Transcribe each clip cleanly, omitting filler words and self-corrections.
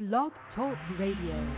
Blog Talk Radio.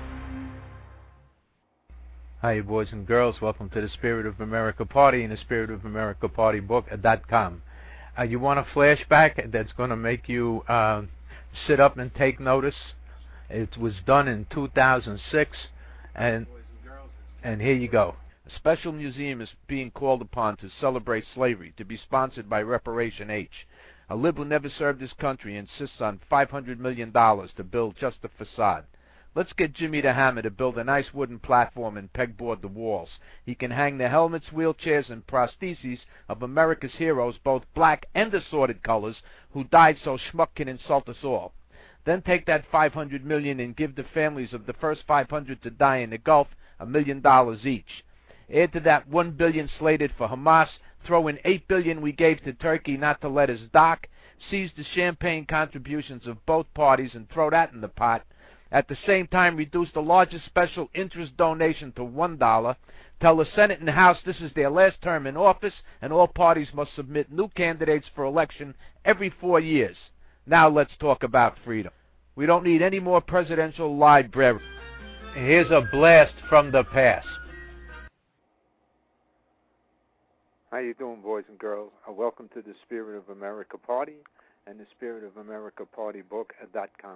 Hi, boys and girls. Welcome to the Spirit of America Party and the Spirit of America Party book.com. You want a flashback that's going to make you sit up and take notice? It was done in 2006, and here you go. A special museum is being called upon to celebrate slavery, to be sponsored by Reparation H. A liberal never served his country insists on $500 million to build just a facade. Let's get Jimmy the Hammer to build a nice wooden platform and pegboard the walls. He can hang the helmets, wheelchairs, and prostheses of America's heroes, both black and assorted colors, who died so schmuck can insult us all. Then take that $500 million and give the families of the first 500 to die in the Gulf $1 million each. Add to that $1 billion slated for Hamas. Throw in $8 billion we gave to Turkey not to let us dock. Seize the champagne contributions of both parties and throw that in the pot. At the same time, reduce the largest special interest donation to $1. Tell the Senate and House this is their last term in office, and all parties must submit new candidates for election every 4 years. Now let's talk about freedom. We don't need any more presidential library. Here's a blast from the past. How you doing, boys and girls? Welcome to the Spirit of America Party and the Spirit of America Party book.com.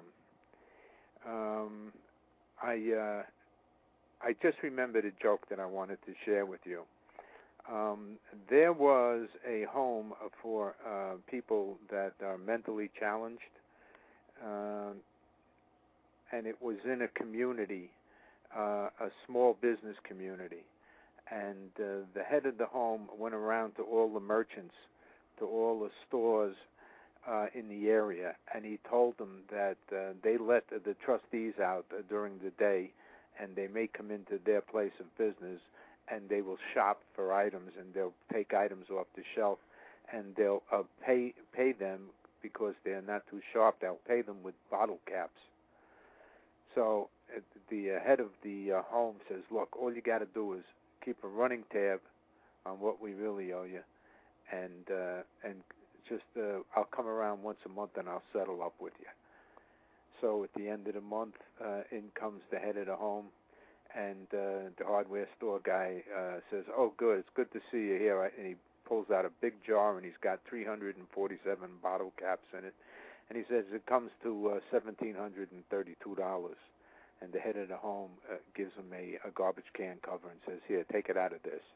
I just remembered a joke that I wanted to share with you. There was a home for people that are mentally challenged, and it was in a community, a small business community. And the head of the home went around to all the merchants, to all the stores in the area, and he told them that they let the trustees out during the day, and they may come into their place of business, and they will shop for items, and they'll take items off the shelf, and they'll pay them because they're not too sharp. They'll pay them with bottle caps. So the head of the home says, look, all you got to do is keep a running tab on what we really owe you, and just I'll come around once a month and I'll settle up with you. So at the end of the month, in comes the head of the home, and the hardware store guy says, oh, good, it's good to see you here. And he pulls out a big jar, and he's got 347 bottle caps in it. And he says it comes to $1,732. And the head of the home gives him a garbage can cover and says, here, take it out of this.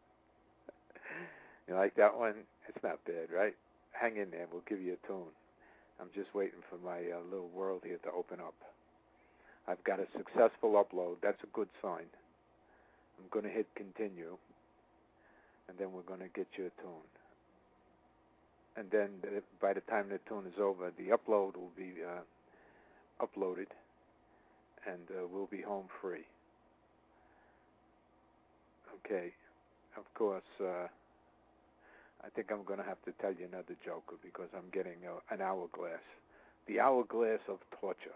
You like that one? It's not bad, right? Hang in there. We'll give you a tune. I'm just waiting for my little world here to open up. I've got a successful upload. That's a good sign. I'm going to hit continue, and then we're going to get you a tune. And then by the time the tune is over, the upload will be uploaded, and we'll be home free. Okay. Of course, I think I'm going to have to tell you another joke because I'm getting an hourglass. The hourglass of torture.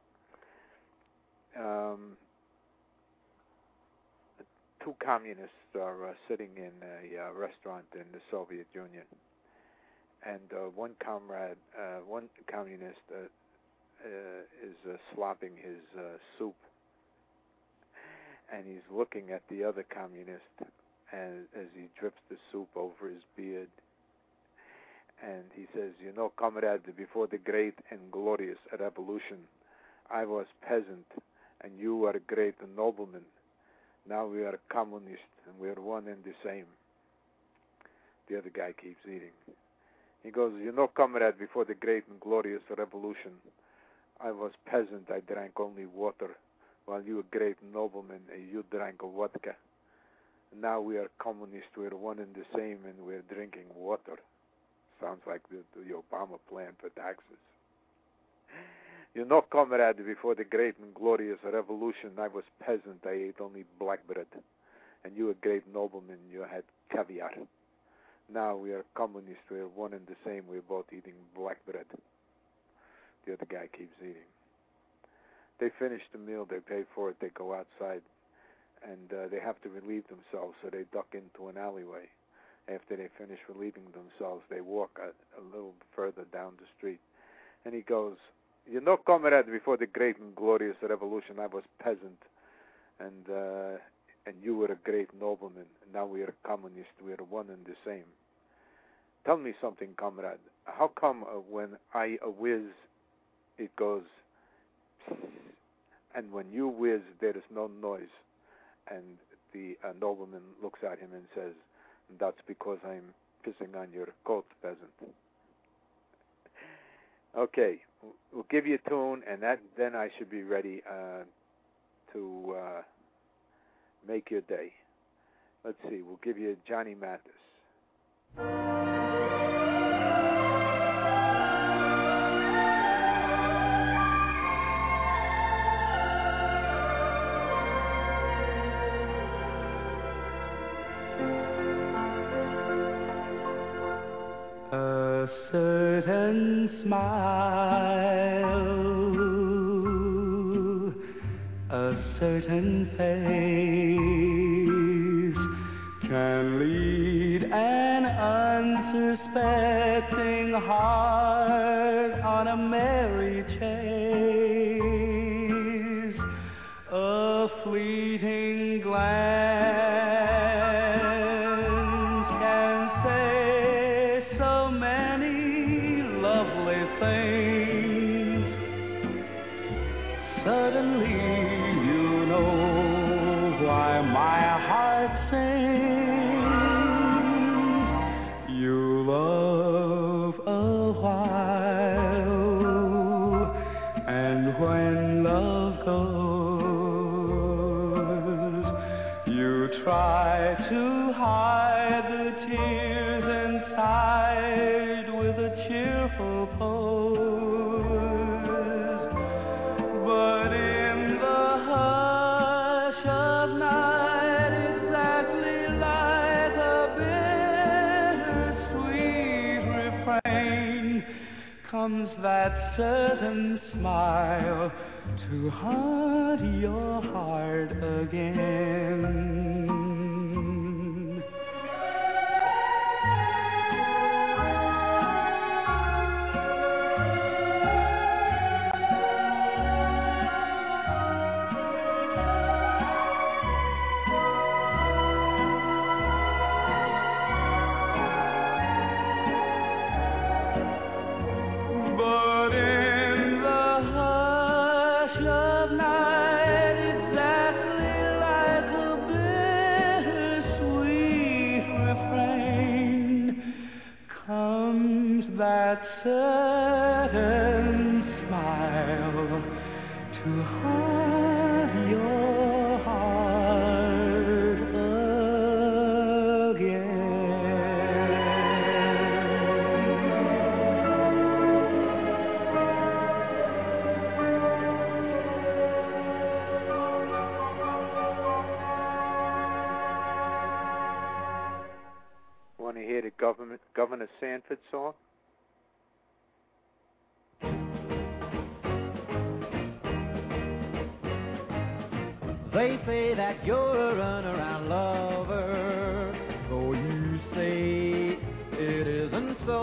Two communists are sitting in a restaurant in the Soviet Union. And one communist is slopping his soup. And he's looking at the other communist as he drips the soup over his beard. And he says, you know, comrade, before the great and glorious revolution, I was peasant, and you were a great nobleman. Now we are communist, and we are one and the same. The other guy keeps eating. He goes, you know, comrade, before the great and glorious revolution, I was peasant, I drank only water, while you were great nobleman, and you drank vodka. Now we are communists, we're one and the same, and we're drinking water. Sounds like the Obama plan for taxes. You know, comrade, before the great and glorious revolution, I was peasant, I ate only black bread. And you were great nobleman, you had caviar. Now we are communists, we're one and the same, we're both eating black bread. The other guy keeps eating. They finish the meal, they pay for it, they go outside, and they have to relieve themselves, so they duck into an alleyway. After they finish relieving themselves, they walk a little further down the street. And he goes, You know, comrade, before the great and glorious revolution, I was peasant, and you were a great nobleman. And now we are communist. We are one and the same. Tell me something, comrade. How come when I whiz, it goes, and when you whiz, there is no noise? And the nobleman looks at him and says, "That's because I'm pissing on your coat, peasant." Okay, we'll give you a tune, and then I should be ready to make your day. Let's see, we'll give you Johnny Mathis. A certain smile, a certain face can lead an unsuspecting heart on a merry chase. A fleeting glance suddenly you know why my heart sings. You love a while, and when love goes, you try to hide the tears inside with a cheerful pose. But in the hush of night, exactly like a bittersweet refrain, comes that certain smile to haunt your heart again. That certain smile to haunt your heart again. Want to hear the Governor Sanford song? They say that you're a runaround lover, though you say it isn't so.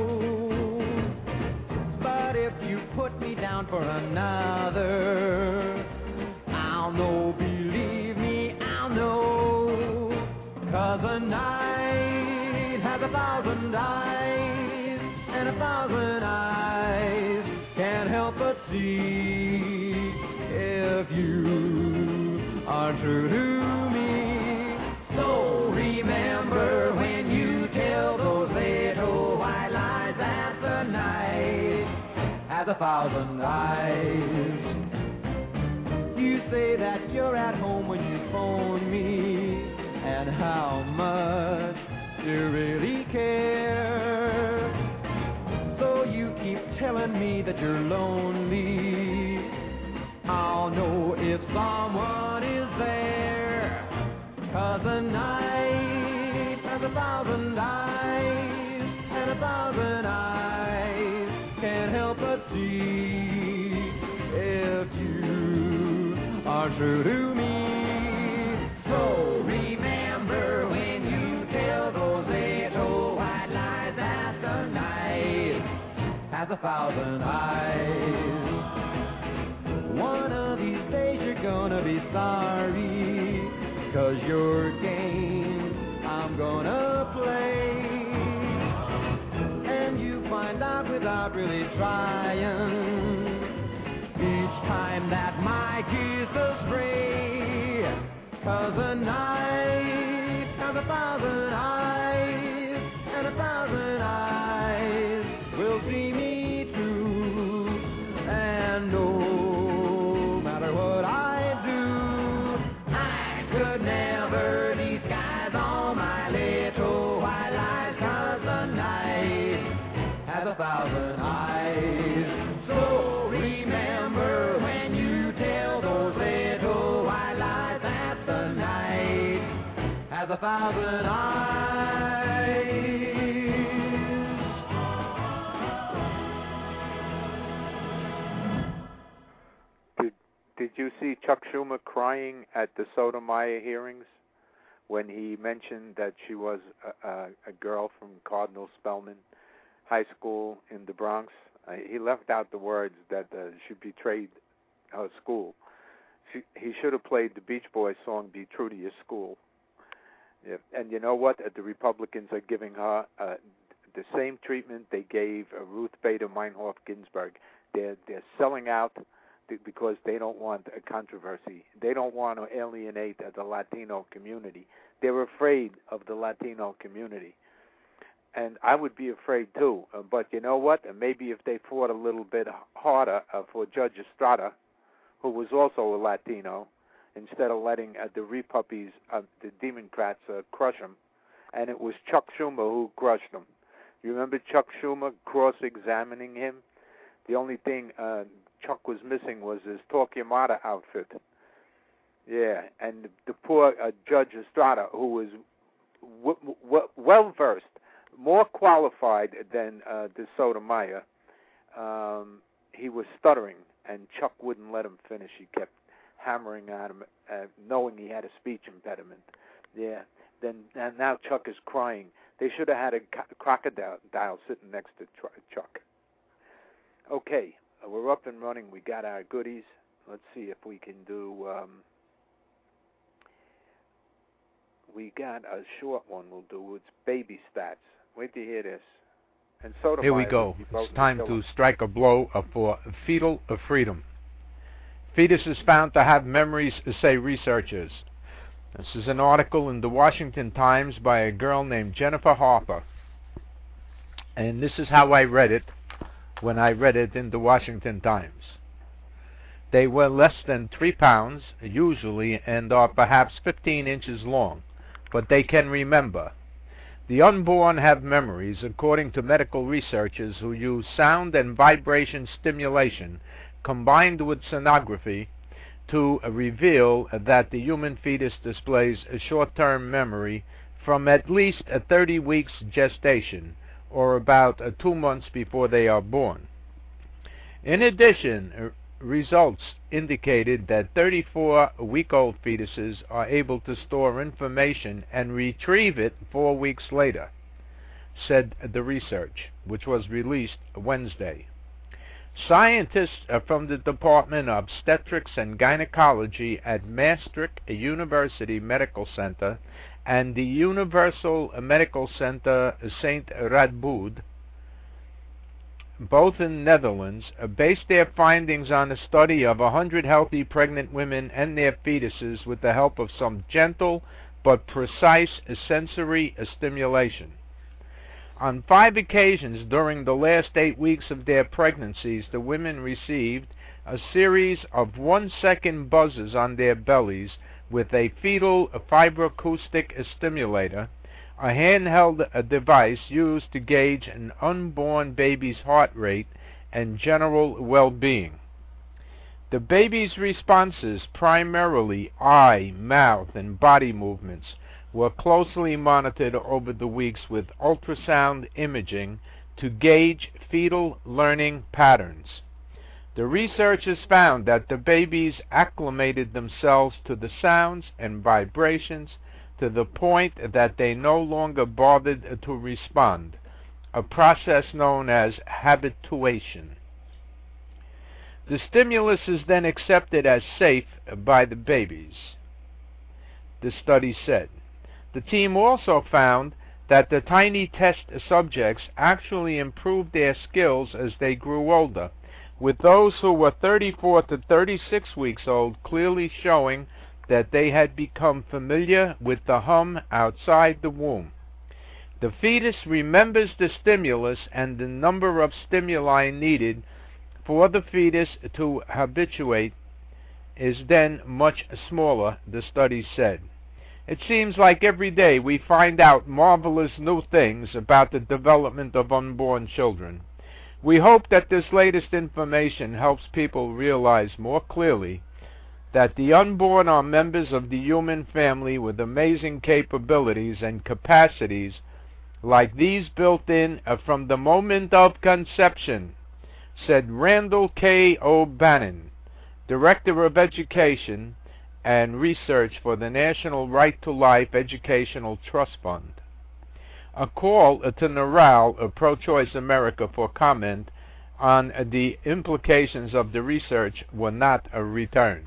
But if you put me down for another, I'll know, believe me, I'll know. 'Cause a night has 1,000 eyes, and 1,000 eyes can't help but see if you are true to me. So remember when you tell those little white lies that the night has 1,000 eyes. You say that you're at home when you phone me, and how much you really care. So you keep telling me that you're lonely. I'll know if someone is there. 'Cause a night has 1,000 eyes, and 1,000 eyes can't help but see if you are true to me. So remember when you tell those little white lies that the night has 1,000 eyes. gonna be sorry, 'cause your game I'm gonna play. And you find out without really trying, each time that my kiss astray. 'Cause a knife has 1,000 eyes, and 1,000 eyes will see me through. And no matter what I do, I could never disguise all my little white lies. 'Cause the knife has 1,000 eyes. So remember when you tell those little white lies that the knife has 1,000 eyes. Did you see Chuck Schumer crying at the Sotomayor hearings when he mentioned that she was a girl from Cardinal Spellman High School in the Bronx? He left out the words that she betrayed her school. He should have played the Beach Boys song, "Be True to Your School." Yeah. And you know what? The Republicans are giving her the same treatment they gave Ruth Bader Meinhof Ginsburg. They're selling out because they don't want a controversy. They don't want to alienate the Latino community. They're afraid of the Latino community. And I would be afraid too. But you know what? Maybe if they fought a little bit harder for Judge Estrada, who was also a Latino, instead of letting the repuppies, the Democrats, crush him. And it was Chuck Schumer who crushed him. You remember Chuck Schumer cross-examining him? The only thing Chuck was missing was his Torquemada outfit. Yeah, and the poor Judge Estrada, who was well-versed, more qualified than the Sotomayor, he was stuttering, and Chuck wouldn't let him finish. He kept hammering at him, knowing he had a speech impediment. Yeah, and now Chuck is crying. They should have had a crocodile sitting next to Chuck. Okay, we're up and running. We got our goodies. Let's see if we can do... we got a short one we'll do. It's baby stats. Wait to hear this. And Sotomayor, here we go. It's time to strike a blow for fetal freedom. Fetus is found to have memories, say researchers. This is an article in the Washington Times by a girl named Jennifer Harper. And this is how I read it when I read it in the Washington Times. They were less than 3 pounds, usually, and are perhaps 15 inches long, but they can remember. The unborn have memories, according to medical researchers who use sound and vibration stimulation combined with sonography to reveal that the human fetus displays a short-term memory from at least 30 weeks gestation, or about 2 months before they are born. In addition, results indicated that 34-week-old fetuses are able to store information and retrieve it 4 weeks later, said the research, which was released Wednesday. Scientists from the Department of Obstetrics and Gynecology at Maastricht University Medical Center and the Universal Medical Center St. Radboud, both in Netherlands, based their findings on a study of 100 healthy pregnant women and their fetuses with the help of some gentle but precise sensory stimulation. On 5 occasions during the last 8 weeks of their pregnancies, the women received a series of 1-second buzzes on their bellies with a fetal vibroacoustic stimulator, a handheld device used to gauge an unborn baby's heart rate and general well-being. The baby's responses, primarily eye, mouth, and body movements, were closely monitored over the weeks with ultrasound imaging to gauge fetal learning patterns. The researchers found that the babies acclimated themselves to the sounds and vibrations to the point that they no longer bothered to respond, a process known as habituation. The stimulus is then accepted as safe by the babies, the study said. The team also found that the tiny test subjects actually improved their skills as they grew older, with those who were 34 to 36 weeks old clearly showing that they had become familiar with the hum outside the womb. The fetus remembers the stimulus, and the number of stimuli needed for the fetus to habituate is then much smaller, the study said. It seems like every day we find out marvelous new things about the development of unborn children. We hope that this latest information helps people realize more clearly that the unborn are members of the human family with amazing capabilities and capacities like these built in from the moment of conception, said Randall K. O'Bannon, Director of Education and Research for the National Right to Life Educational Trust Fund. A call to NARAL, Pro-Choice America, for comment on the implications of the research were not returned.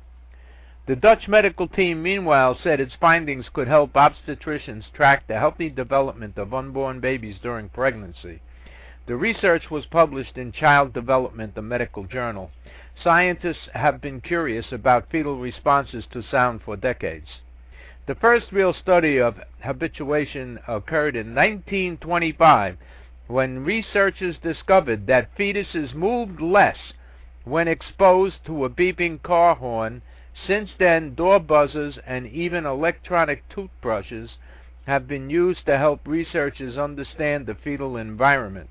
The Dutch medical team, meanwhile, said its findings could help obstetricians track the healthy development of unborn babies during pregnancy. The research was published in Child Development, a medical journal. Scientists have been curious about fetal responses to sound for decades. The first real study of habituation occurred in 1925, when researchers discovered that fetuses moved less when exposed to a beeping car horn. Since then, door buzzers and even electronic toothbrushes have been used to help researchers understand the fetal environment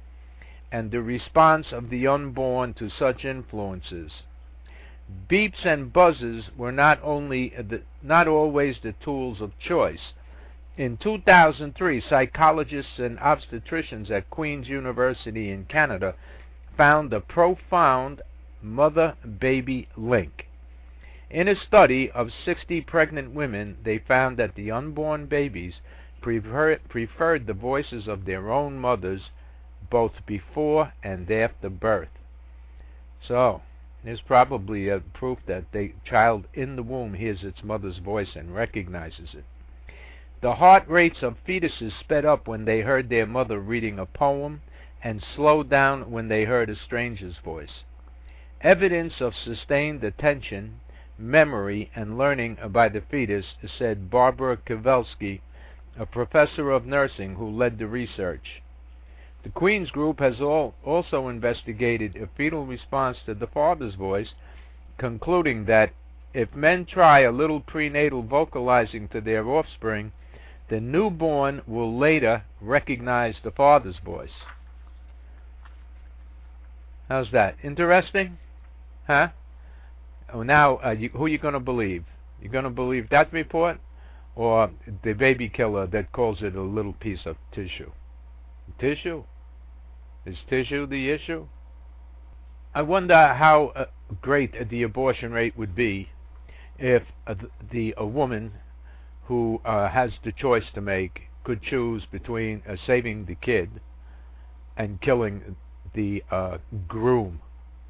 and the response of the unborn to such influences. Beeps and buzzes were not always the tools of choice. In 2003, psychologists and obstetricians at Queen's University in Canada found a profound mother-baby link. In a study of 60 pregnant women, they found that the unborn babies preferred the voices of their own mothers both before and after birth. So, there's probably a proof that the child in the womb hears its mother's voice and recognizes it. The heart rates of fetuses sped up when they heard their mother reading a poem and slowed down when they heard a stranger's voice. Evidence of sustained attention, memory, and learning by the fetus, said Barbara Kowalski, a professor of nursing who led the research. The Queen's group has also investigated a fetal response to the father's voice, concluding that if men try a little prenatal vocalizing to their offspring, the newborn will later recognize the father's voice. How's that? Interesting? Huh? Oh, now, who are you going to believe? You're going to believe that report or the baby killer that calls it a little piece of tissue? Tissue? Is tissue the issue? I wonder how great the abortion rate would be if a woman who has the choice to make could choose between saving the kid and killing the groom,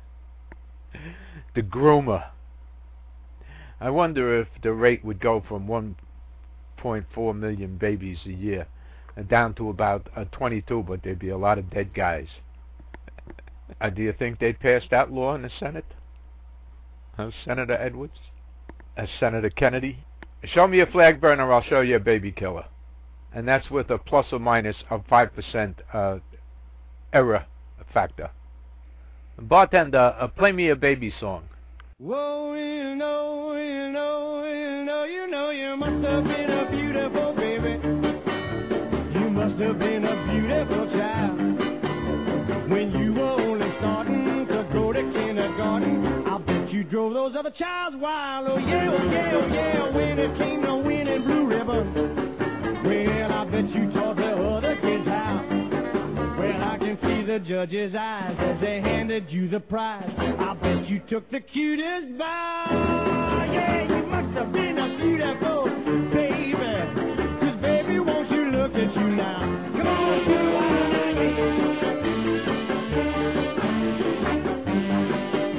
the groomer. I wonder if the rate would go from 1.4 million babies a year down to about 22, but there'd be a lot of dead guys. Do you think they'd pass that law in the Senate? Senator Edwards? Senator Kennedy? Show me a flag burner, I'll show you a baby killer. And that's with a plus or minus of 5% error factor. Bartender, play me a baby song. Whoa, you know, you must have been a beautiful baby. You must have been a beautiful child. When you were only starting to go to kindergarten, I bet you drove those other childs wild. Oh yeah, oh yeah, oh yeah, when it came to winning Blue Ribbon. Well, I bet you taught the other kids how. Well, I can see the judge's eyes as they handed you the prize. I bet you took the cutest bow. Yeah, you must have been a beautiful baby. 'Cause baby, won't you look at you now? Come on, blue-eyed.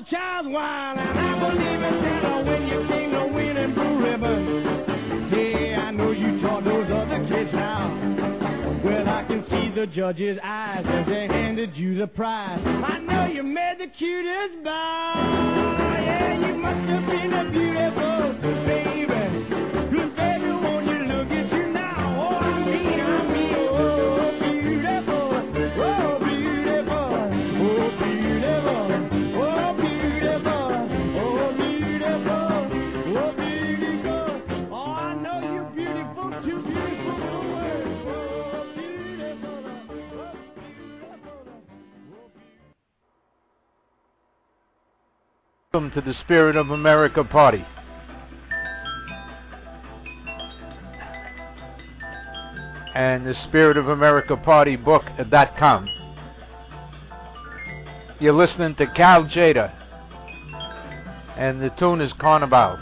child's wild, and I believe in Santa when you came to winning blue ribbon. Hey, I know you taught those other kids now. Well, I can see the judge's eyes as they handed you the prize. I know you made the cutest bow. Yeah, you must have been a beautiful baby. Good baby, won't you look at you now? Oh, I mean, oh, beautiful, oh, beautiful, oh, beautiful, oh, beautiful, oh, beautiful, oh, beautiful. Oh, I know you're beautiful, too beautiful for words. Oh, beautiful, oh, beautiful. Welcome to the Spirit of America Party. And the Spirit of America Party book.com. You're listening to Cal Jada, and the tune is Carnival.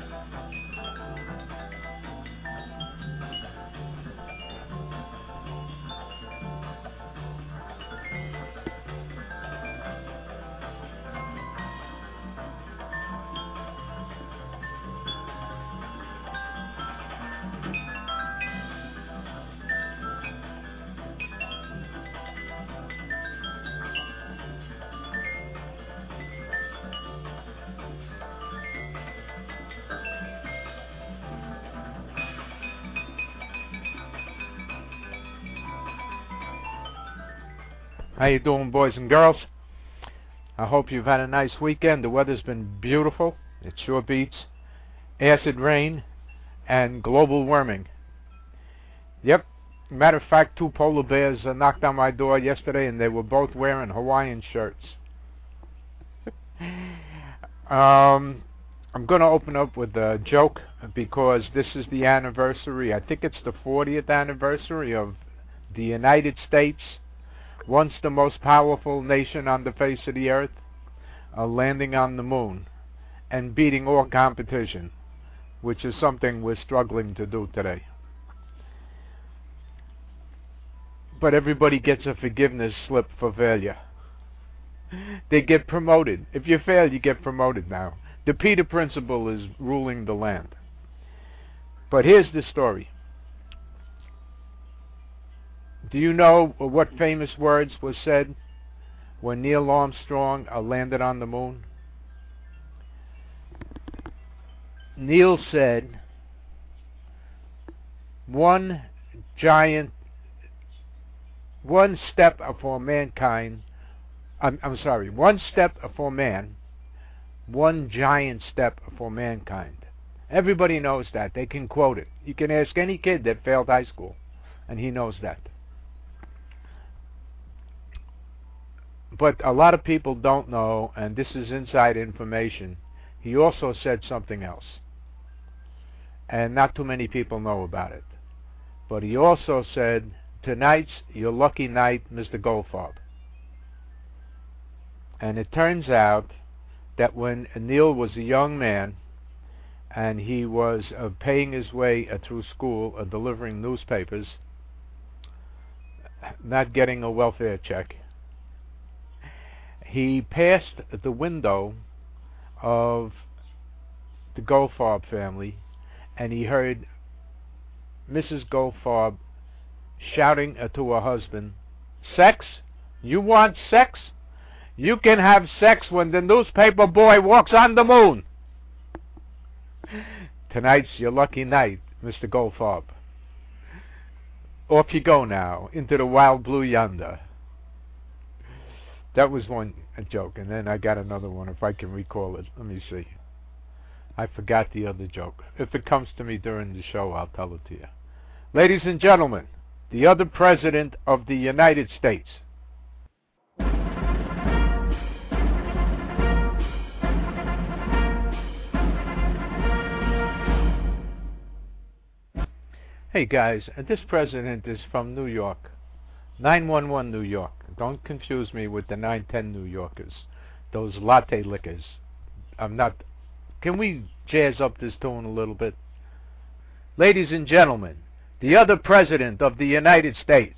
How you doing, boys and girls? I hope you've had a nice weekend. The weather's been beautiful. It sure beats acid rain and global warming. Yep. Matter of fact, 2 polar bears knocked on my door yesterday, and they were both wearing Hawaiian shirts. I'm going to open up with a joke because this is the anniversary. I think it's the 40th anniversary of the United States, once the most powerful nation on the face of the earth, landing on the moon and beating all competition, which is something we're struggling to do today. But everybody gets a forgiveness slip for failure. They get promoted. If you fail, you get promoted now. The Peter Principle is ruling the land. But here's the story. Do you know what famous words were said when Neil Armstrong landed on the moon? Neil said, one step for mankind, one step for man, one giant step for mankind. Everybody knows that. They can quote it. You can ask any kid that failed high school, and he knows that. But a lot of people don't know, and this is inside information. He also said something else, and not too many people know about it. But he also said, tonight's your lucky night, Mr. Goldfarb. And it turns out that when Neil was a young man, and he was paying his way through school, delivering newspapers, not getting a welfare check, he passed the window of the Goldfarb family, and he heard Mrs. Goldfarb shouting to her husband, "Sex? You want sex? You can have sex when the newspaper boy walks on the moon." Tonight's your lucky night, Mr. Goldfarb. Off you go now, into the wild blue yonder. That was one joke, and then I got another one, if I can recall it. Let me see. I forgot the other joke. If it comes to me during the show, I'll tell it to you. Ladies and gentlemen, the other President of the United States. Hey guys, this president is from New York. 911 New York. Don't confuse me with the 910 New Yorkers. Those latte lickers. I'm not... Can we jazz up this tone a little bit? Ladies and gentlemen, the other President of the United States.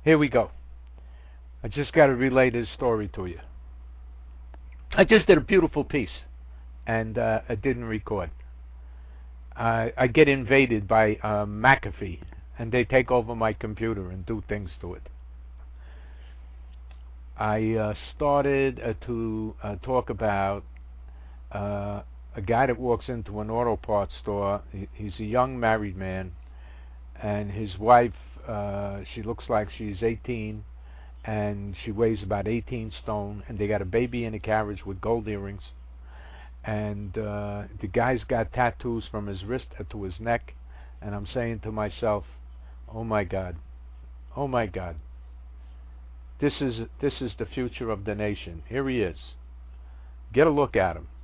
Here we go. I just got to relay this story to you. I just did a beautiful piece, and I didn't record. I get invaded by McAfee, and they take over my computer and do things to it. I started to talk about a guy that walks into an auto parts store. He's a young married man, and his wife, she looks like she's 18, and she weighs about 18 stone, and they got a baby in a carriage with gold earrings. And the guy's got tattoos from his wrist to his neck, and I'm saying to myself, oh my God, oh my God, this is the future of the nation. Here he is. Get a look at him.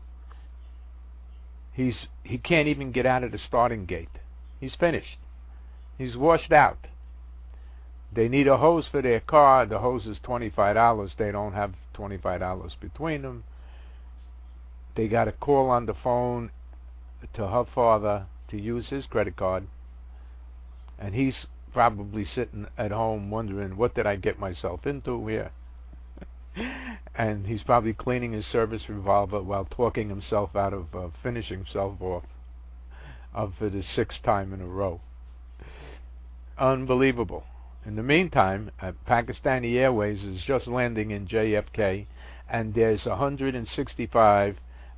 He can't even get out of the starting gate. He's finished. He's washed out. They need a hose for their car. The hose is $25. They don't have $25 between them. They got a call on the phone to her father to use his credit card, and he's probably sitting at home wondering, what did I get myself into here? And he's probably cleaning his service revolver while talking himself out of finishing himself off for the 6th time in a row. Unbelievable. In the meantime, Pakistani Airways is just landing in JFK, and there's 165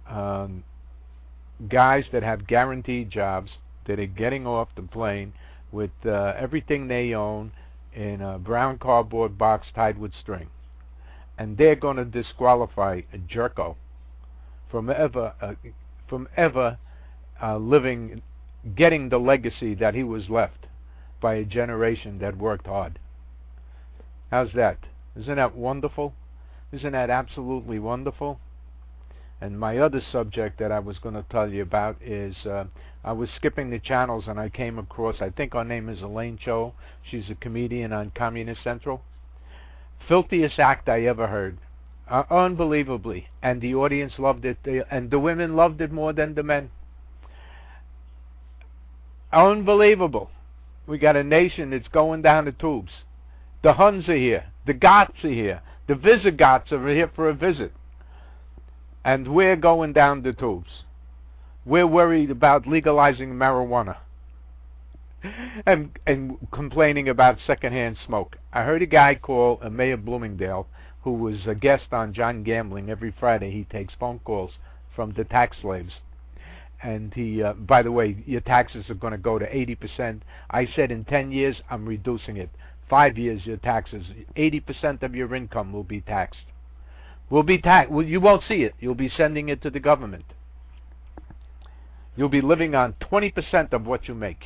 guys that have guaranteed jobs that are getting off the plane with everything they own in a brown cardboard box tied with string. And they're going to disqualify Jerko from ever living, getting the legacy that he was left by a generation that worked hard. How's that? Isn't that wonderful? Isn't that absolutely wonderful? And my other subject that I was going to tell you about is I was skipping the channels and I came across, I think her name is Elaine Cho. She's a comedian on Communist Central. Filthiest act I ever heard. Unbelievably. And the audience loved it. And the women loved it more than the men. Unbelievable. We got a nation that's going down the tubes. The Huns are here. The Goths are here. The Visigoths are here for a visit. And we're going down the tubes. We're worried about legalizing marijuana and complaining about secondhand smoke. I heard a guy call Mayor Bloomingdale, who was a guest on John Gambling. Every Friday he takes phone calls from the tax slaves. And he, by the way, your taxes are going to go to 80%. I said in 10 years, I'm reducing it. 5 years, your taxes, 80% of your income will be taxed. Will be taxed. Well, you won't see it. You'll be sending it to the government. You'll be living on 20% of what you make.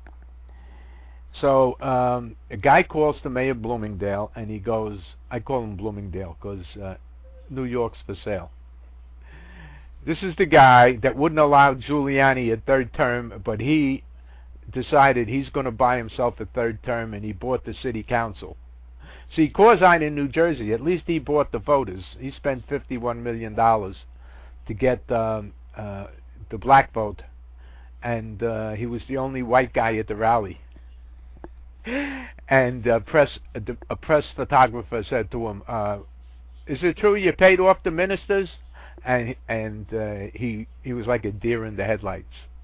So a guy calls to Mayor Bloomingdale, and he goes, I call him Bloomingdale because New York's for sale. This is the guy that wouldn't allow Giuliani a third term, but he decided he's going to buy himself a third term, and he bought the city council. See, Corzine in New Jersey, at least he bought the voters. He spent $51 million to get the black vote, and he was the only white guy at the rally. And a press photographer said to him, is it true you paid off the ministers? And he was like a deer in the headlights.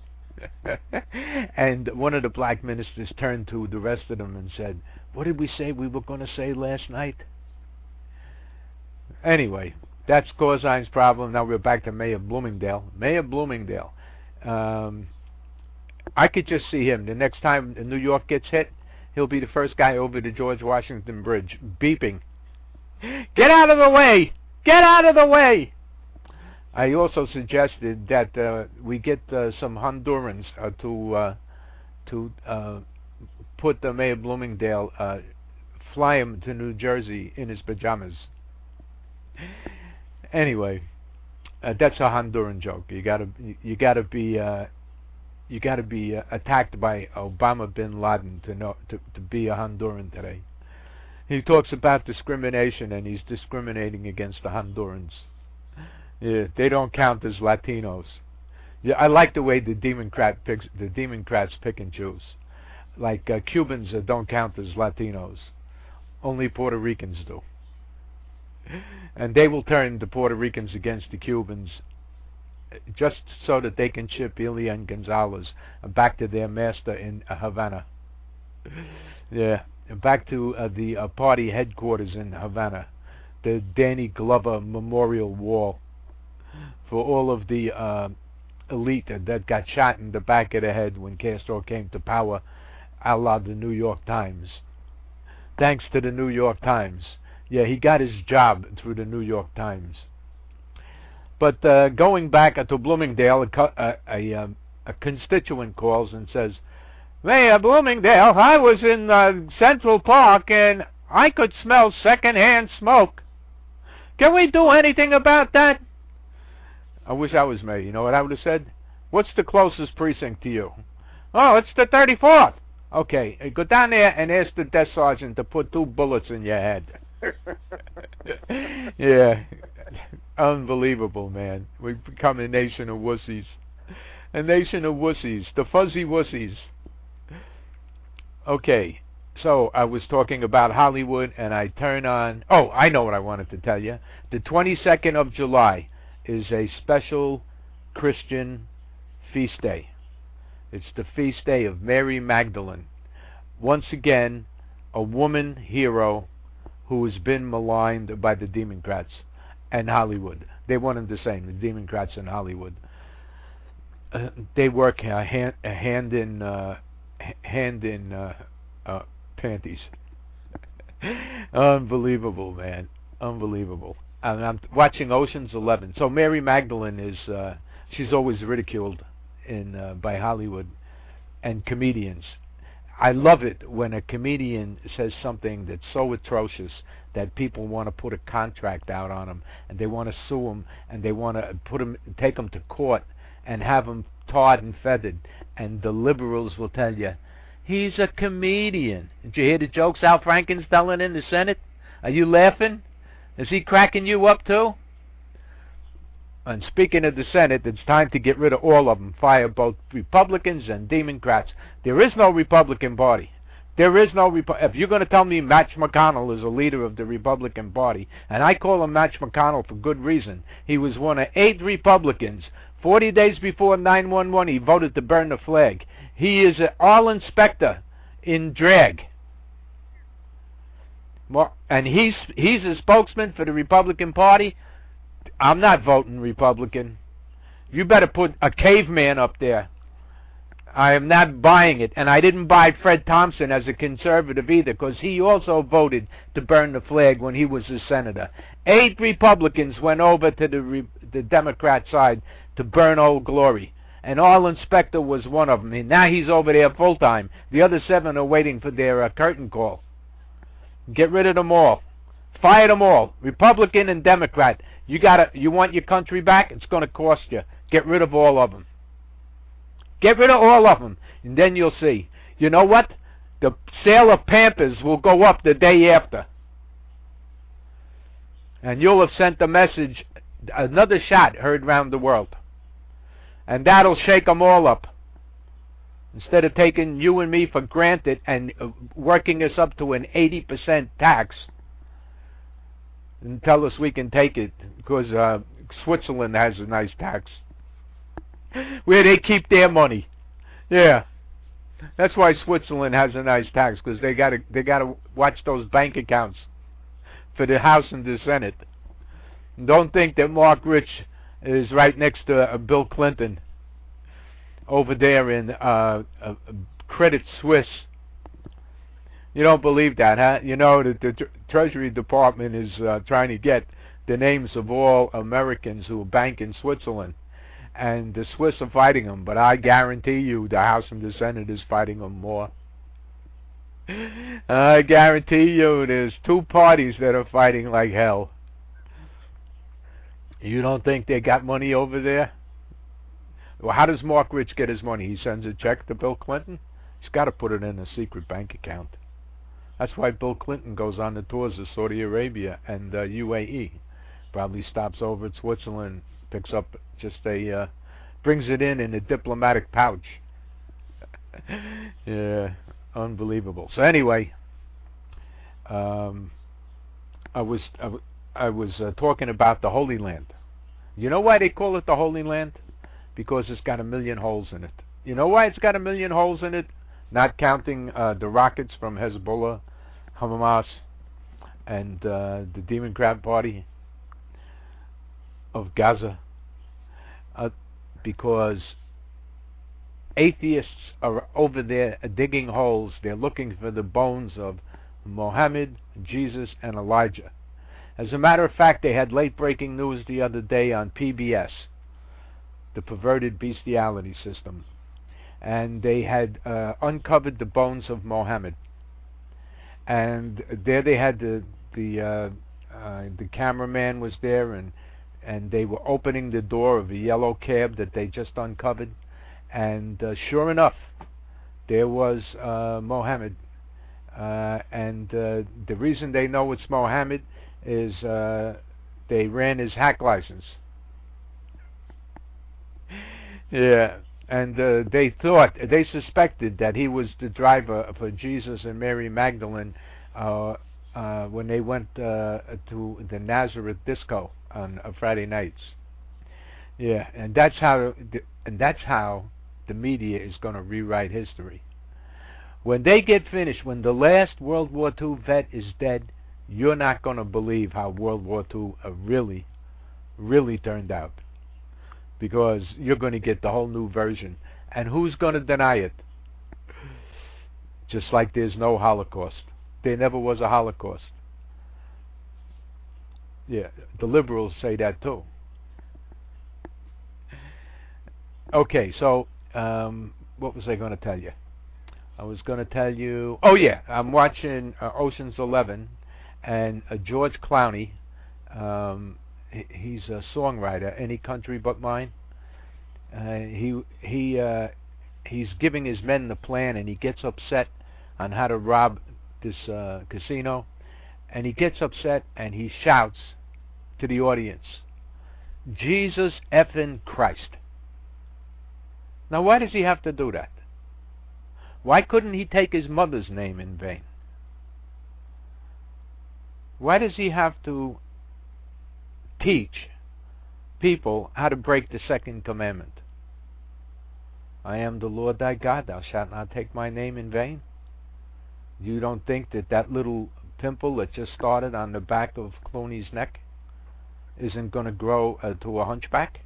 And one of the black ministers turned to the rest of them and said, what did we say we were going to say last night? Anyway, that's Corzine's problem. Now we're back to Mayor Bloomingdale. Mayor Bloomingdale. I could just see him. The next time New York gets hit, he'll be the first guy over the George Washington Bridge, beeping. Get out of the way! Get out of the way! I also suggested that we get some Hondurans to put Mayor Bloomingdale, fly him to New Jersey in his pajamas. Anyway, that's a Honduran joke. You gotta be attacked by Obama bin Laden to be a Honduran today. He talks about discrimination, and he's discriminating against the Hondurans. Yeah, they don't count as Latinos. Yeah, I like the way the Democrats pick and choose. Like Cubans don't count as Latinos. Only Puerto Ricans do. And they will turn the Puerto Ricans against the Cubans just so that they can ship Elian Gonzalez back to their master in Havana. Yeah, back to the party headquarters in Havana, the Danny Glover Memorial Wall for all of the elite that got shot in the back of the head when Castro came to power, a la the New York Times. Thanks to the New York Times. Yeah, he got his job through the New York Times. But going back to Bloomingdale, a constituent calls and says, Mayor Bloomingdale, I was in Central Park and I could smell secondhand smoke. Can we do anything about that? I wish I was mayor. You know what I would have said? What's the closest precinct to you? Oh, it's the 34th. Okay, go down there and ask the desk sergeant to put 2 bullets in your head. Yeah, unbelievable, man. We've become a nation of wussies. A nation of wussies. The fuzzy wussies. Okay, so I was talking about Hollywood, and I turn on... Oh, I know what I wanted to tell you. The 22nd of July is a special Christian feast day. It's the feast day of Mary Magdalene. Once again, a woman hero who has been maligned by the Democrats and Hollywood. They one and the same, the Democrats and Hollywood. They work hand in panties. Unbelievable, man. Unbelievable. And I'm watching Ocean's 11. So Mary Magdalene is she's always ridiculed by Hollywood and comedians. I love it when a comedian says something that's so atrocious that people want to put a contract out on him, and they want to sue him, and they want to take him to court and have him tarred and feathered. And the liberals will tell you, he's a comedian. Did you hear the jokes Al Franken's telling in the Senate? Are you laughing? Is he cracking you up too? And speaking of the Senate, it's time to get rid of all of them. Fire both Republicans and Democrats. There is no Republican Party. There is no... If you're going to tell me Mitch McConnell is a leader of the Republican Party, and I call him Mitch McConnell for good reason, he was one of 8 Republicans. 40 days before 9/11, he voted to burn the flag. He is an all-inspector in drag. And he's a spokesman for the Republican Party. I'm not voting Republican. You better put a caveman up there. I am not buying it. And I didn't buy Fred Thompson as a conservative either, because he also voted to burn the flag when he was a senator. 8 Republicans went over to the Democrat side to burn Old Glory. And All-Inspector was one of them. And now he's over there full-time. The other 7 are waiting for their curtain call. Get rid of them all. Fire them all. Republican and Democrat. You want your country back? It's going to cost you. Get rid of all of them. Get rid of all of them. And then you'll see. You know what? The sale of Pampers will go up the day after. And you'll have sent the message, another shot heard around the world. And that'll shake them all up. Instead of taking you and me for granted and working us up to an 80% tax, and tell us we can take it because Switzerland has a nice tax where they keep their money. Yeah, that's why Switzerland has a nice tax, because they gotta watch those bank accounts for the House and the Senate. And don't think that Mark Rich is right next to Bill Clinton over there in Credit Suisse. You don't believe that, huh? You know that the Treasury Department is trying to get the names of all Americans who bank in Switzerland. And the Swiss are fighting them, but I guarantee you the House and the Senate is fighting them more. I guarantee you there's 2 parties that are fighting like hell. You don't think they got money over there? Well, how does Mark Rich get his money? He sends a check to Bill Clinton? He's got to put it in a secret bank account. That's why Bill Clinton goes on the tours of Saudi Arabia and UAE. Probably stops over at Switzerland, picks up just brings it in a diplomatic pouch. Yeah, unbelievable. So anyway, I was talking about the Holy Land. You know why they call it the Holy Land? Because it's got 1,000,000 holes in it. You know why it's got 1,000,000 holes in it? Not counting the rockets from Hezbollah, Hamas, and the Democrat Party of Gaza. Because atheists are over there digging holes. They're looking for the bones of Muhammad, Jesus, and Elijah. As a matter of fact, they had late-breaking news the other day on PBS, the Perverted Bestiality System, and they had uncovered the bones of Muhammad. And there they had the cameraman was there, and they were opening the door of a yellow cab that they just uncovered, and sure enough, there was Muhammad. And the reason they know it's Muhammad is they ran his hack license. Yeah, and they suspected that he was the driver for Jesus and Mary Magdalene when they went to the Nazareth disco on Friday nights. Yeah, and that's how the media is going to rewrite history. When they get finished, when the last World War II vet is dead, you're not going to believe how World War II really, really turned out. Because you're going to get the whole new version. And who's going to deny it? Just like there's no Holocaust. There never was a Holocaust. Yeah, the liberals say that too. Okay, so what was I going to tell you? I was going to tell you... Oh, yeah, I'm watching Ocean's 11, and George Clooney, he's a songwriter, Any Country But Mine. He's giving his men the plan, and he gets upset on how to rob this casino. And he gets upset, and he shouts to the audience, Jesus effing Christ. Now, why does he have to do that? Why couldn't he take his mother's name in vain? Why does he have to teach people how to break the second commandment? I am the Lord thy God, thou shalt not take my name in vain. You don't think that little pimple that just started on the back of Clooney's neck isn't going to grow to a hunchback?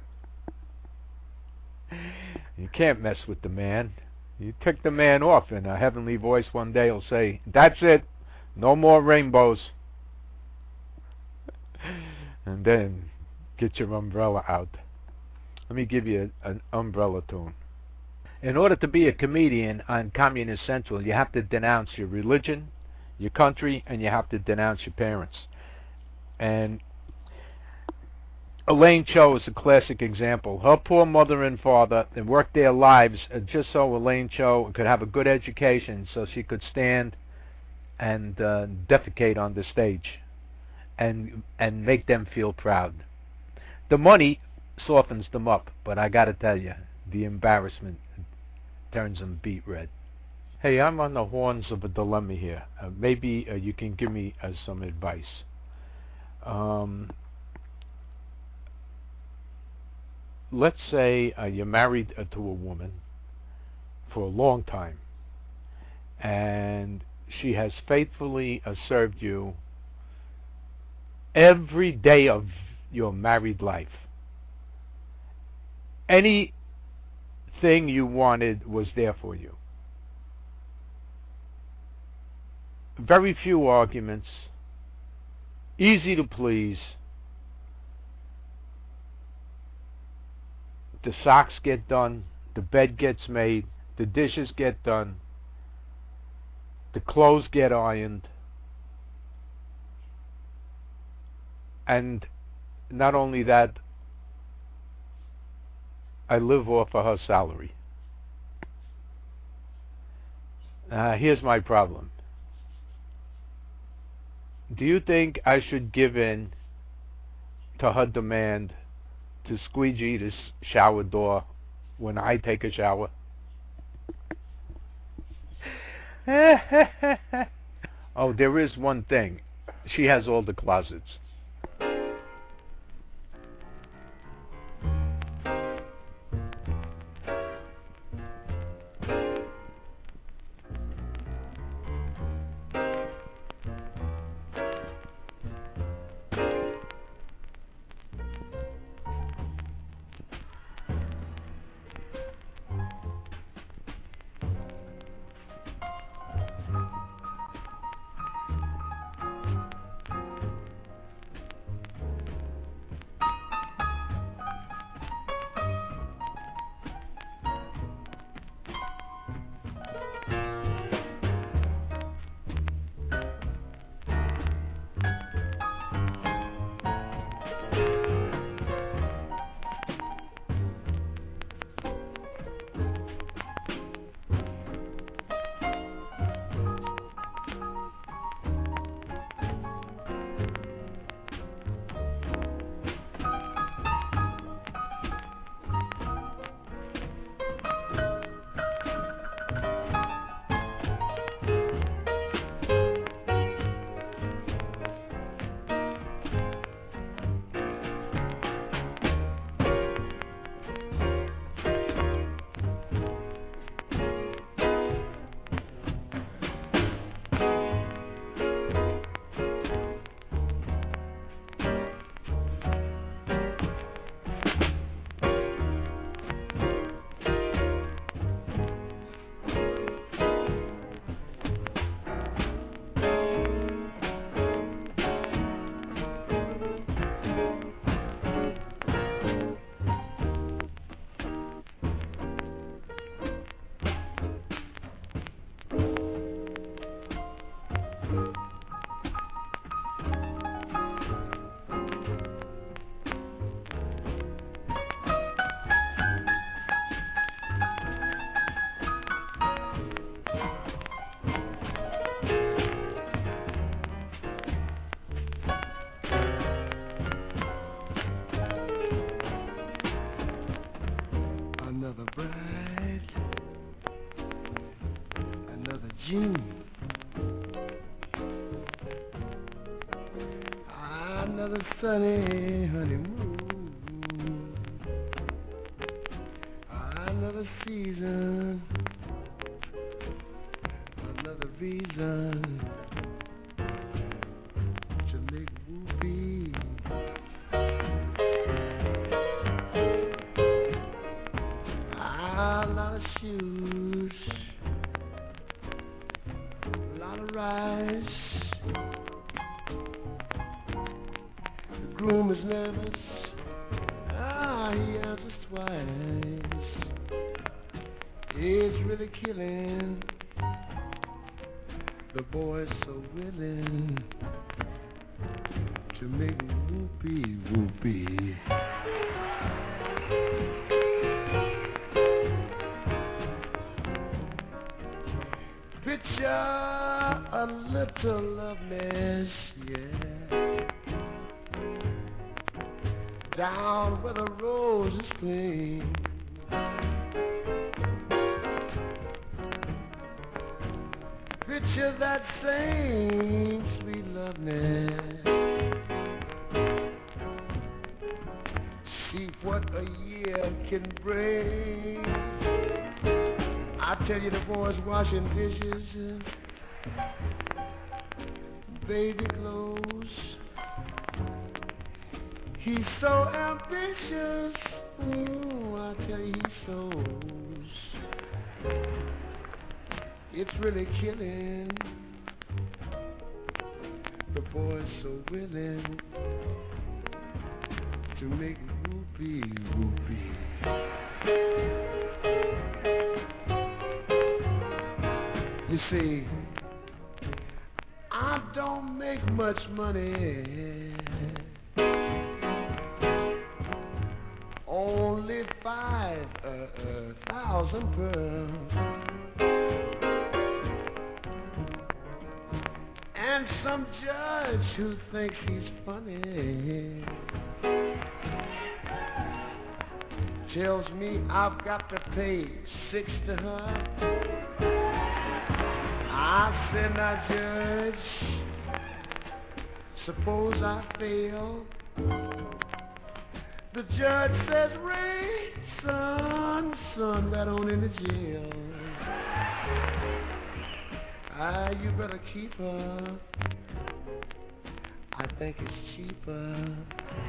You can't mess with the man. You tick the man off, and a heavenly voice one day will say, that's it, no more rainbows. And then get your umbrella out. Let me give you an umbrella tune. In order to be a comedian on Communist Central, you have to denounce your religion, your country, and you have to denounce your parents. And Elaine Cho is a classic example. Her poor mother and father worked their lives just so Elaine Cho could have a good education, so she could stand and defecate on the stage and make them feel proud. The money softens them up, but I got to tell you, the embarrassment turns them beet red. Hey, I'm on the horns of a dilemma here. Maybe you can give me some advice. Let's say you're married to a woman for a long time, and she has faithfully served you every day of your married life. Anything you wanted was there for you. Very few arguments, easy to please. The socks get done, the bed gets made, the dishes get done, the clothes get ironed, and not only that, I live off of her salary. Here's my problem. Do you think I should give in to her demand to squeegee this shower door when I take a shower? Oh, there is one thing. She has all the closets. Another sunny honeymoon, another season, another reason to make whoopee. A lot of shoes, a lot of rice. The groom is nervous. He answers twice. It's really killing. The boy's so willing to make whoopee whoopee. Picture a little loveliness, yeah, down where the roses cling. Picture that same sweet loveliness. See what a year can bring. I tell you, the boy's washing dishes, baby clothes. He's so ambitious. Ooh, I tell you, he shows. It's really killing. The boy's so willing to make whoopee whoopee. You see, I don't make much money, only 5,000 pearls, and some judge who thinks he's funny tells me I've got to pay 6 to her. I said, now, Judge, suppose I fail. The judge says, Ray, son, right on into jail. You better keep her. I think it's cheaper.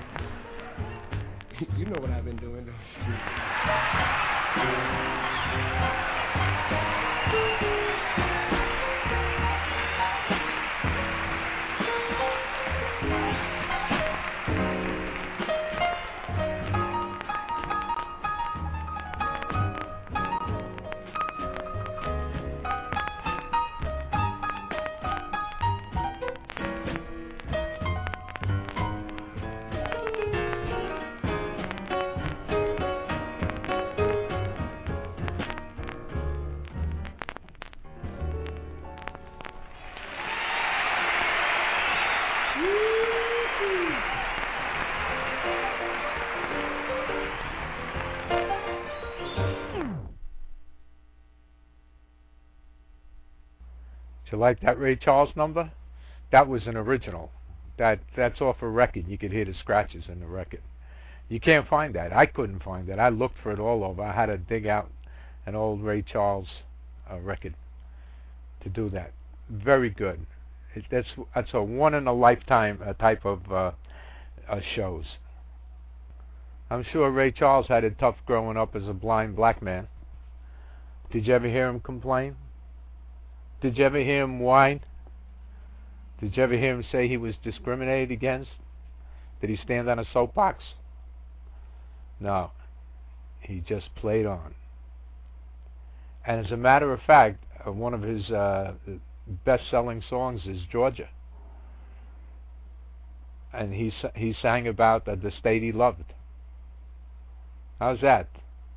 You know what I've been doing, don't you? Did you like that Ray Charles number? That was an original. That's off a record. You could hear the scratches in the record. You can't find that. I couldn't find that. I looked for it all over. I had to dig out an old Ray Charles record to do that. Very good. That's a one-in-a-lifetime type of shows. I'm sure Ray Charles had it tough growing up as a blind black man. Did you ever hear him complain? Did you ever hear him whine? Did you ever hear him say he was discriminated against? Did he stand on a soapbox? No. He just played on. And as a matter of fact, one of his best-selling songs is Georgia. And he sang about the state he loved. How's that?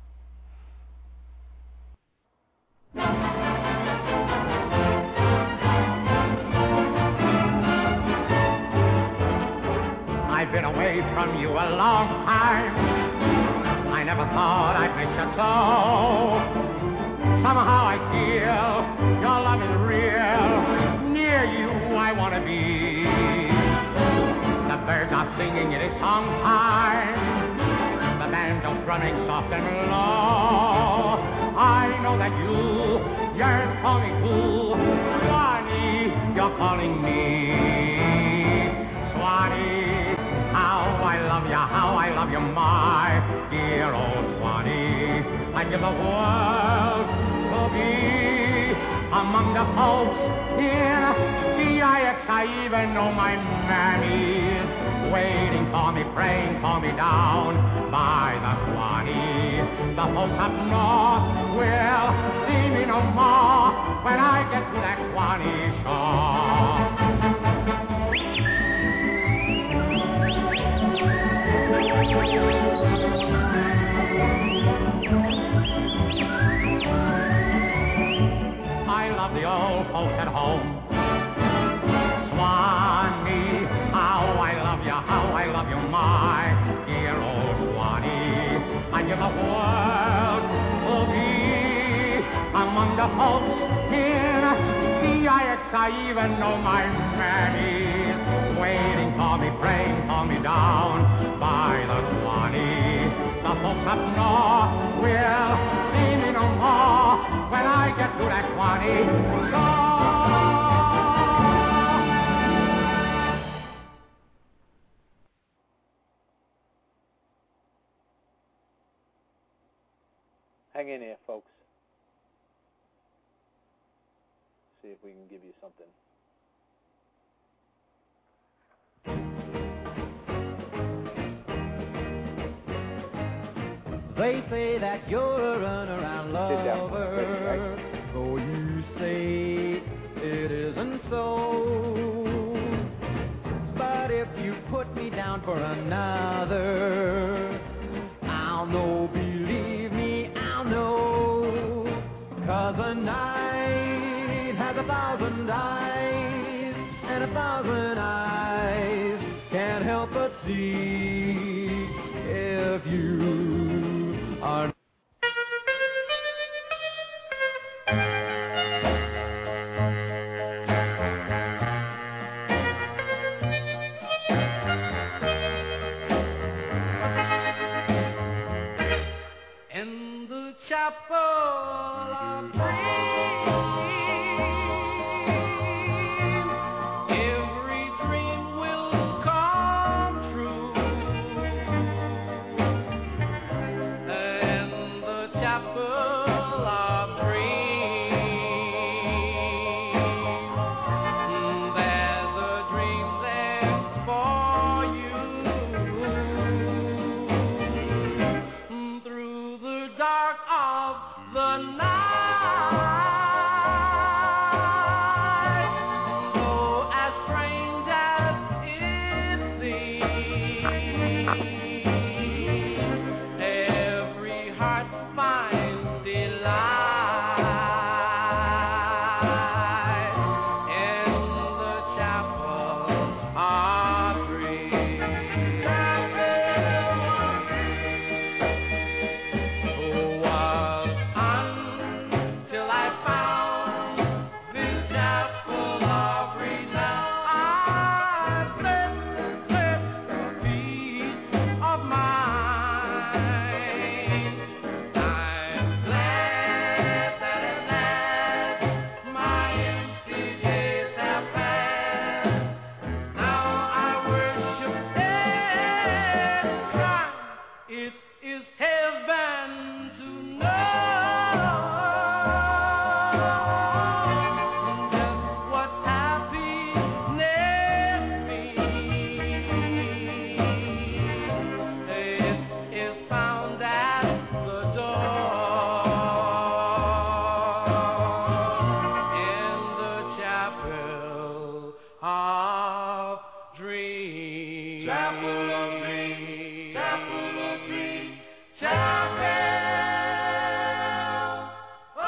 I've been away from you a long time. I never thought I'd miss you so. Somehow I feel your love is real. Near you I want to be. The birds are singing, it is song time. The banjo's running soft and low. I know that you yearn for me too. Swanee, you're calling me. Swanee, how I love you, my dear old Swanee. I'd give the world to be among the folks in CIX. I even know my mammy's waiting for me, praying for me down by the Swanee. The folks up north will see me no more when I get to that Swanee shore. I love the old folks at home. Swanee, how I love you, my dear old Swanee. I give the world to be among the folks in CIX. I even know my mammy's waiting for me, praying for me down by the Swanee. The folks up north will see me no more when I get to that Swanee shore. Hang in there, folks. See if we can give you something. They say that you're a runaround lover, though you say it isn't so. But if you put me down for another, I'll know, believe me, I'll know. 'Cause a night has 1,000 eyes, and 1,000 eyes can't help but see if you are. of dreams. Chapel of dreams, chapel of dreams, chapel of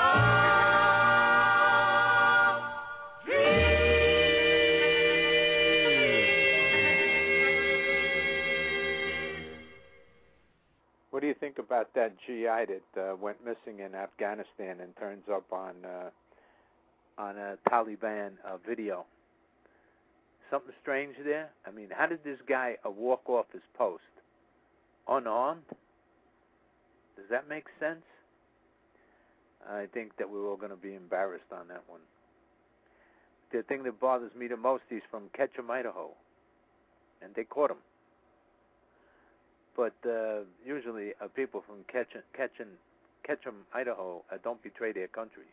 dreams. What do you think about that GI that went missing in Afghanistan and turns up on a Taliban video? Something strange there? I mean, how did this guy walk off his post unarmed? Does that make sense? I think that we're all going to be embarrassed on that one. The thing that bothers me the most, he's from Ketchum, Idaho, and they caught him. But usually people from Ketchum, Idaho, don't betray their country.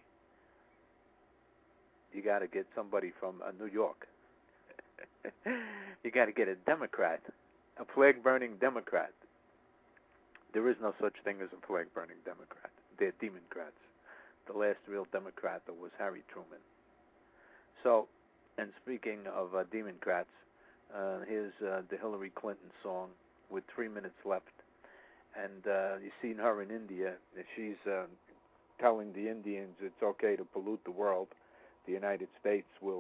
You got to get somebody from New York. You got to get a Democrat, a flag-burning Democrat. There is no such thing as a flag-burning Democrat. They're Democrats. The last real Democrat was Harry Truman. So, and speaking of Democrats, here's the Hillary Clinton song with 3 minutes left. And you've seen her in India. She's telling the Indians it's okay to pollute the world. The United States we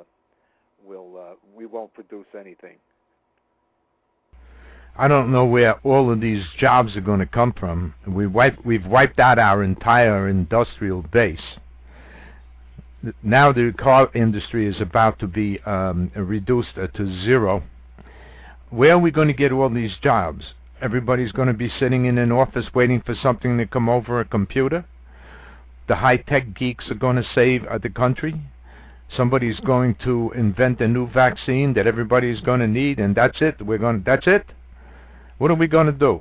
won't produce anything. I don't know where all of these jobs are going to come from. We've wiped out our entire industrial base. Now the car industry is about to be reduced to zero. Where are we going to get all these jobs? Everybody's going to be sitting in an office waiting for something to come over a computer? The high-tech geeks are going to save the country? Somebody's going to invent a new vaccine that everybody's going to need, and that's it? That's it? What are we going to do?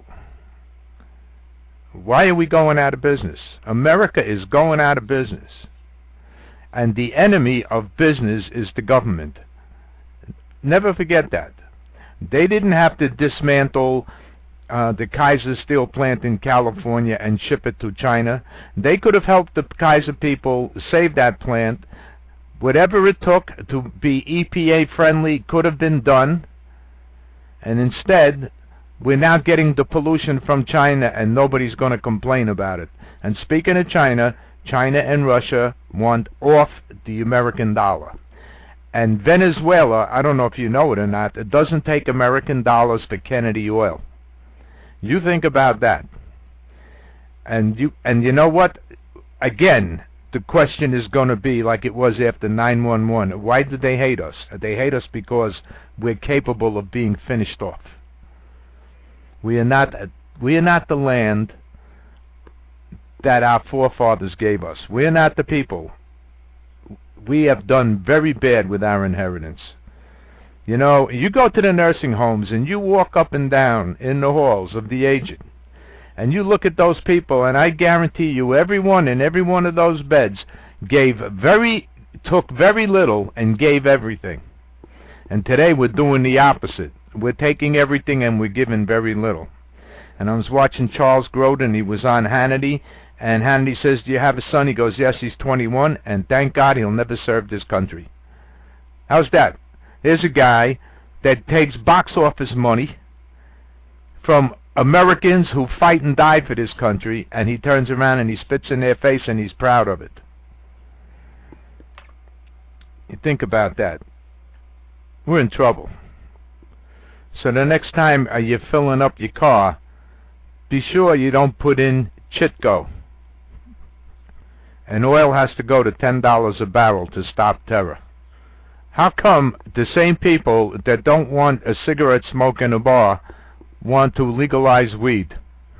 Why are we going out of business? America is going out of business. And the enemy of business is the government. Never forget that. They didn't have to dismantle the Kaiser Steel plant in California and ship it to China. They could have helped the Kaiser people save that plant. Whatever it took to be EPA friendly could have been done. And instead, we're now getting the pollution from China, and nobody's going to complain about it. And speaking of China, China and Russia want off the American dollar. And Venezuela, I don't know if you know it or not, it doesn't take American dollars for Kennedy oil. You think about that. And you know what? Again, the question is going to be like it was after 9/11. Why do they hate us? They hate us because we're capable of being finished off. We are not the land that our forefathers gave us. We are not the people. We have done very bad with our inheritance. You know, you go to the nursing homes and you walk up and down in the halls of the aged, and you look at those people, and I guarantee you everyone in every one of those beds took very little and gave everything. And today we're doing the opposite. We're taking everything and we're giving very little. And I was watching Charles Grodin. He was on Hannity, and Hannity says, "Do you have a son?" He goes, "Yes, he's 21, and thank God he'll never serve this country." How's that? There's a guy that takes box office money from Americans who fight and die for this country, and he turns around and he spits in their face and he's proud of it. You think about that. We're in trouble. So the next time you're filling up your car, be sure you don't put in Chitco. And oil has to go to $10 a barrel to stop terror. How come the same people that don't want a cigarette smoke in a bar want to legalize weed?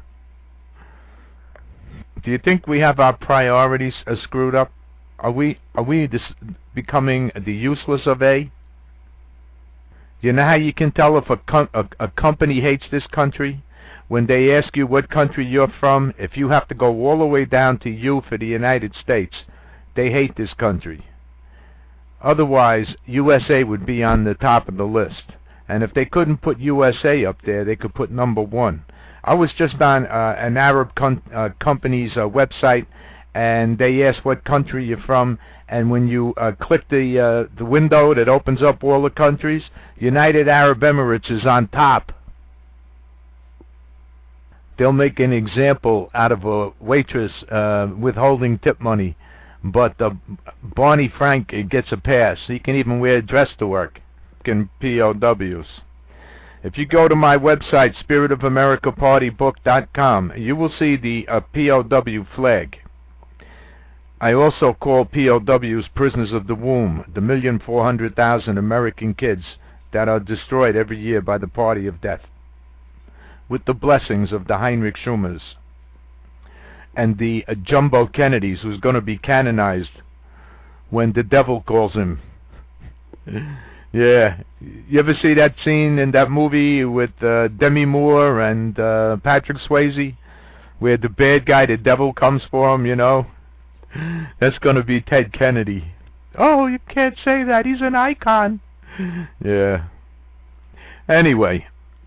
Do you think we have our priorities screwed up? Are we becoming the useless of A? You know how you can tell if a company hates this country? When they ask you what country you're from, if you have to go all the way down to U for the United States, they hate this country. Otherwise, USA would be on the top of the list. And if they couldn't put USA up there, they could put number 1. I was just on an Arab company's website, and they ask what country you're from, and when you click the window that opens up all the countries, United Arab Emirates is on top. They'll make an example out of a waitress withholding tip money, but Barney Frank gets a pass. He can even wear a dress to work. In POWs. If you go to my website, spiritofamericapartybook.com, you will see the POW flag. I also call POWs prisoners of the womb, the 1,400,000 American kids that are destroyed every year by the party of death, with the blessings of the Heinrich Schumers and the Jumbo Kennedys, who's going to be canonized when the devil calls him. Yeah. You ever see that scene in that movie with Demi Moore and Patrick Swayze, where the bad guy, the devil, comes for him, you know? That's going to be Ted Kennedy. Oh, you can't say that. He's an icon. Yeah. Anyway,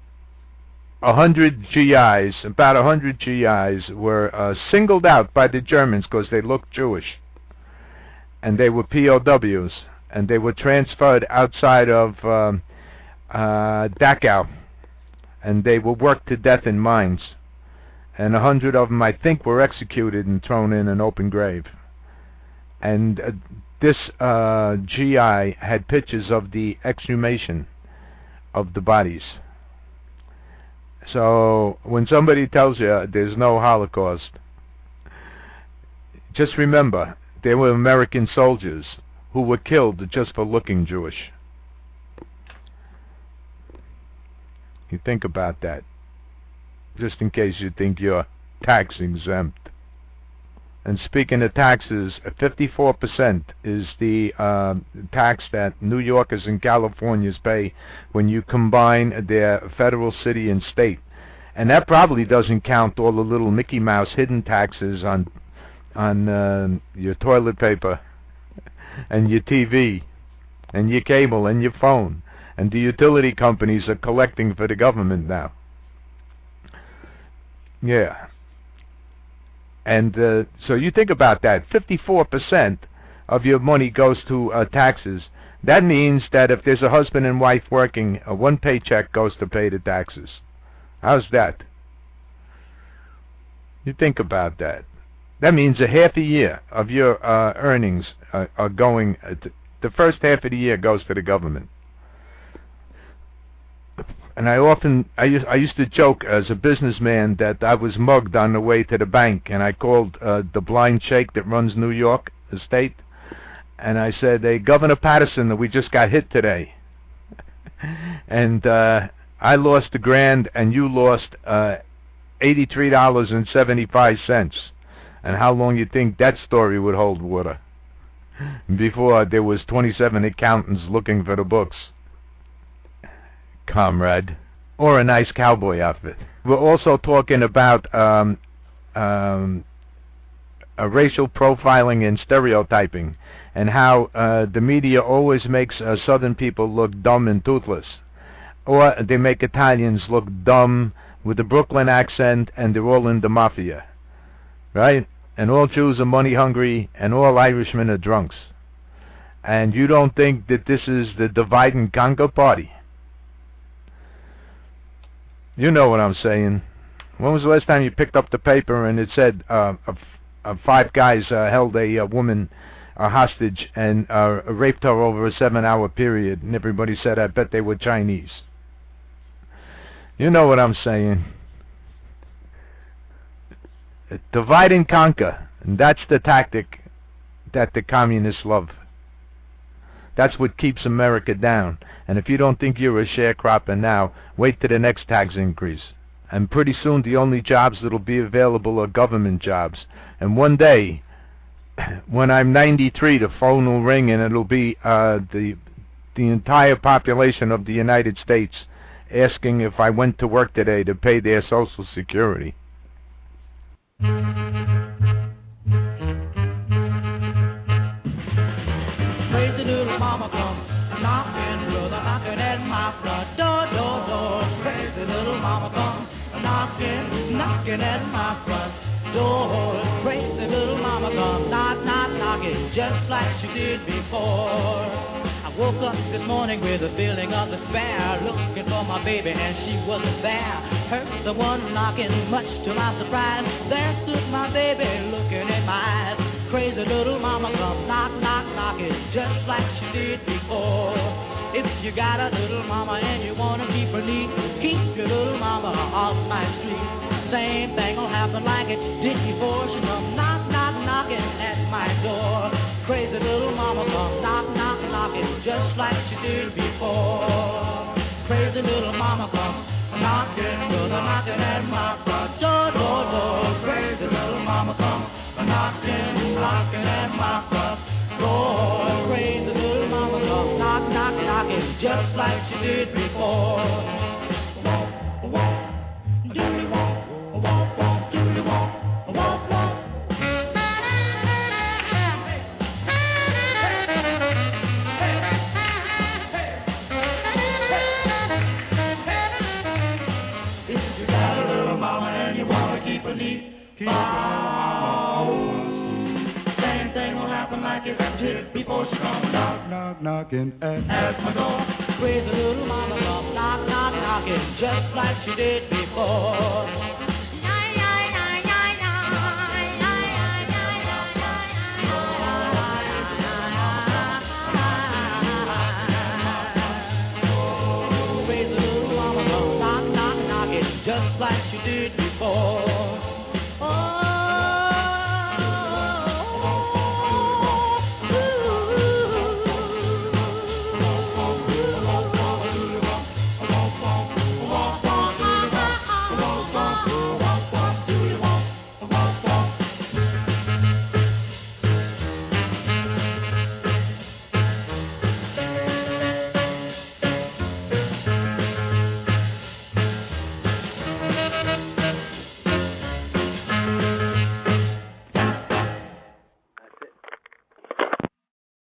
100 GIs, about 100 GIs, were singled out by the Germans because they looked Jewish. And they were POWs. And they were transferred outside of Dachau, and they were worked to death in mines. And 100 of them, I think, were executed and thrown in an open grave. And this GI had pictures of the exhumation of the bodies. So when somebody tells you there's no Holocaust, just remember, there were American soldiers who were killed just for looking Jewish. You think about that, just in case you think you're tax exempt. And speaking of taxes, 54% is the tax that New Yorkers and Californians pay when you combine their federal, city, and state. And that probably doesn't count all the little Mickey Mouse hidden taxes on your toilet paper and your TV, and your cable, and your phone, and the utility companies are collecting for the government now. Yeah. And so you think about that. 54% of your money goes to taxes. That means that if there's a husband and wife working, one paycheck goes to pay the taxes. How's that? You think about that. That means a half a year of your earnings are going, the first half of the year goes to the government. And I used to joke as a businessman that I was mugged on the way to the bank, and I called the blind sheikh that runs New York, the state, and I said, "Hey, Governor Patterson, we just got hit today." And I lost $1,000, and you lost $83.75. And how long you think that story would hold water before there was 27 accountants looking for the books? Comrade. Or a nice cowboy outfit. We're also talking about racial profiling and stereotyping, and how the media always makes Southern people look dumb and toothless. Or they make Italians look dumb with a Brooklyn accent, and they're all in the mafia. Right? And all Jews are money hungry, and all Irishmen are drunks. And you don't think that this is the divide and conquer party? You know what I'm saying. When was the last time you picked up the paper and it said 5 guys held a woman hostage and raped her over a 7-hour period, and everybody said, I bet they were Chinese? You know what I'm saying. Divide and conquer, and that's the tactic that the communists love. That's what keeps America down. And if you don't think you're a sharecropper now, wait till the next tax increase. And pretty soon the only jobs that'll be available are government jobs. And one day, when I'm 93, the phone will ring and it'll be the entire population of the United States asking if I went to work today to pay their Social Security. Crazy little mama comes knocking, brother, knocking at my front door, door, door. Crazy little mama comes knocking, knocking at my front door. Crazy little mama come knock, knock, knocking just like she did before. I woke up this morning with a feeling of despair, looking for my baby and she wasn't there. Heard someone knocking, much to my surprise. There stood my baby looking in my eyes. Crazy little mama come knock, knock, knocking just like she did before. If you got a little mama and you wanna keep her neat, keep your little mama off my street. Same thing will happen like it did before. She come knock, knock, knocking at my door. Crazy little mama come knock, knock, knocking just like she did before. Crazy little mama come knocking, knocking at my front door, door, door. Crazy little mama come knocking, knocking at my front door. Crazy little mama come knock, knock, knocking just like she did before. Walk, walk, doodly walk, walk, walk, doodly walk, walk, walk. If you got a little mama and you wanna keep her neat, keep her same thing will happen like it did before she come knock, knock, knocking at my door. Crazy little mama come knock, knock, knocking just like she did before.